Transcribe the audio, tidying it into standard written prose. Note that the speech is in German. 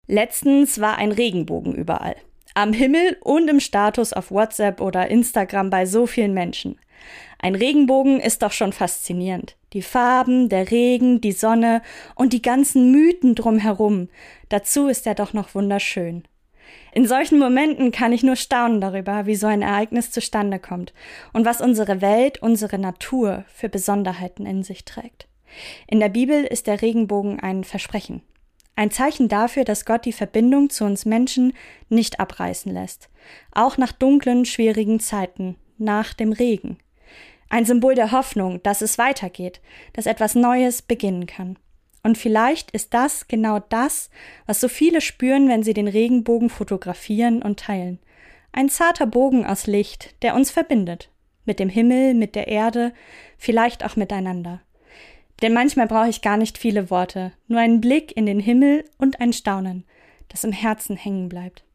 Letztens war ein Regenbogen überall. Am Himmel und im Status auf WhatsApp oder Instagram bei so vielen Menschen. Ein Regenbogen ist doch schon faszinierend. Die Farben, der Regen, die Sonne und die ganzen Mythen drumherum. Dazu ist er doch noch wunderschön. In solchen Momenten kann ich nur staunen darüber, wie so ein Ereignis zustande kommt und was unsere Welt, unsere Natur für Besonderheiten in sich trägt. In der Bibel ist der Regenbogen ein Versprechen. Ein Zeichen dafür, dass Gott die Verbindung zu uns Menschen nicht abreißen lässt. Auch nach dunklen, schwierigen Zeiten, nach dem Regen. Ein Symbol der Hoffnung, dass es weitergeht, dass etwas Neues beginnen kann. Und vielleicht ist das genau das, was so viele spüren, wenn sie den Regenbogen fotografieren und teilen. Ein zarter Bogen aus Licht, der uns verbindet. Mit dem Himmel, mit der Erde, vielleicht auch miteinander. Denn manchmal brauche ich gar nicht viele Worte, nur einen Blick in den Himmel und ein Staunen, das im Herzen hängen bleibt.